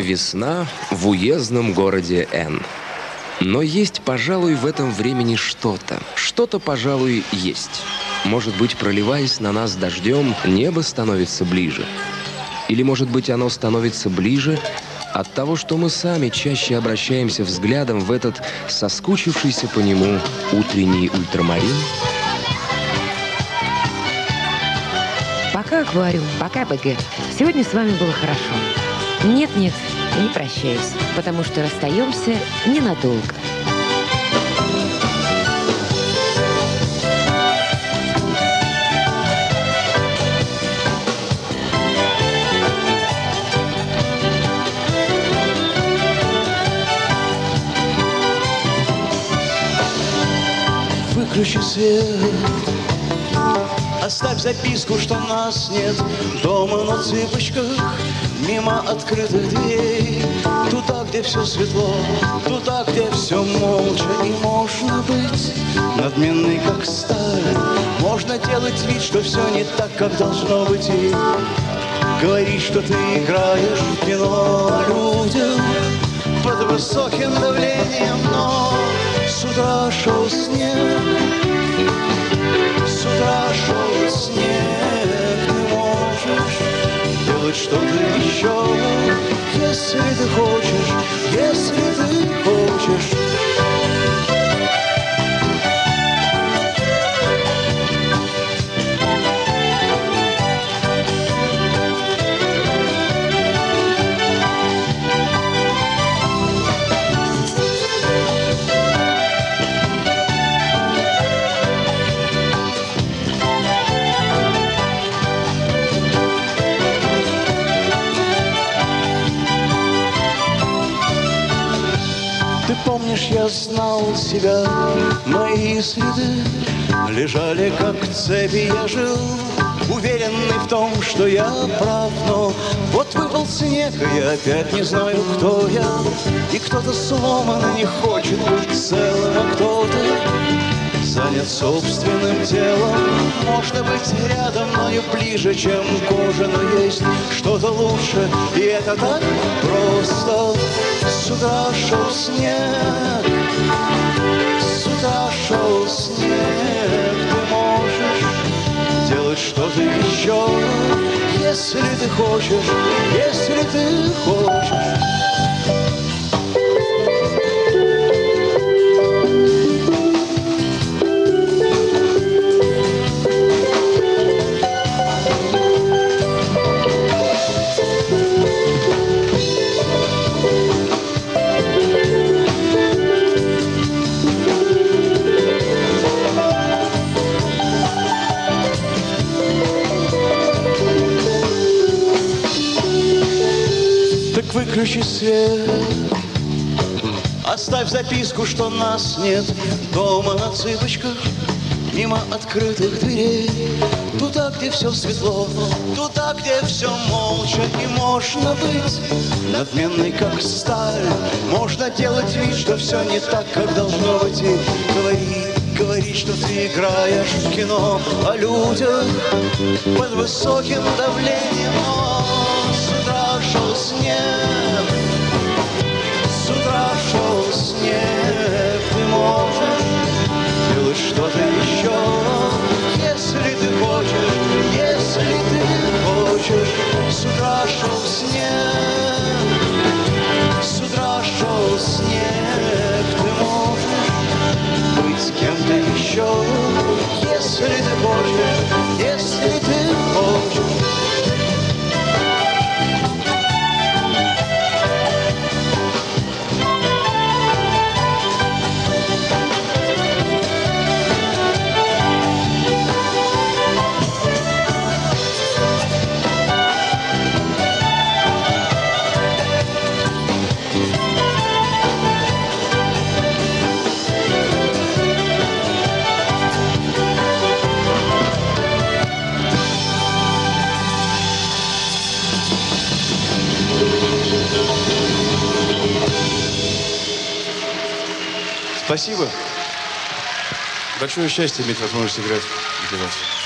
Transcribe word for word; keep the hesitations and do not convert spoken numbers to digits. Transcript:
Весна в уездном городе Н. Но есть, пожалуй, в этом времени что-то. Что-то, пожалуй, есть. Может быть, проливаясь на нас дождем, небо становится ближе. Или, может быть, оно становится ближе от того, что мы сами чаще обращаемся взглядом в этот соскучившийся по нему утренний ультрамарин. Пока, аквариум, пока, БГ. Сегодня с вами было хорошо. Нет-нет, не прощаюсь, потому что расстаемся ненадолго. Выключи свет, оставь записку, что нас нет дома на цыпочках, мимо открытых дверей, туда, где все светло, туда, где все молча. И можно быть надменной, как сталь, можно делать вид, что все не так, как должно быть, и говорить, что ты играешь в кино, а людям под высоким давлением. Но с утра шел снег, с утра шел снег, ты можешь делать что-то еще, если ты хочешь, если ты хочешь. Ты помнишь, я знал себя, мои следы лежали как цепи, я жил уверенный в том, что я прав. Но вот выпал снег, и я опять не знаю, кто я. И кто-то сломан и не хочет быть целым, а кто-то занят собственным телом. Можно быть рядом, но не ближе, чем кожа, но есть что-то лучше, и это так просто. С утра шел снег, с утра шел снег, ты можешь делать что-то еще, если ты хочешь, если ты хочешь. Выключи свет, оставь записку, что нас нет дома на цыпочках, мимо открытых дверей, туда, где все светло, туда, где все молча. И можно быть надменной, как сталь, можно делать вид, что все не так, как должно быть, и говорить, говорить, что ты играешь в кино, а людям под высоким давлением. Но с утра шел снег, с утра шел снег, ты можешь делать что-то еще, если ты хочешь, если ты хочешь. С утра шел снег, с утра шел снег, ты можешь быть кем-то еще, если ты хочешь, если ты хочешь. Спасибо. Большое счастье иметь возможность играть для вас.